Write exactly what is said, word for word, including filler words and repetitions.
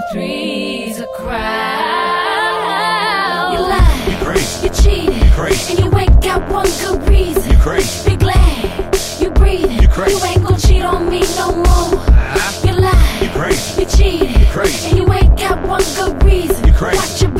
three's a crowd. You lied, You crazy, you cheated, you crazy, and you ain't got one good reason. you crazy, Be glad you breathing. You crazy. You ain't gon' cheat on me no more. huh? You lied, You crazy, you cheated, you crazy, and you ain't got one good reason. You crazy. Watch your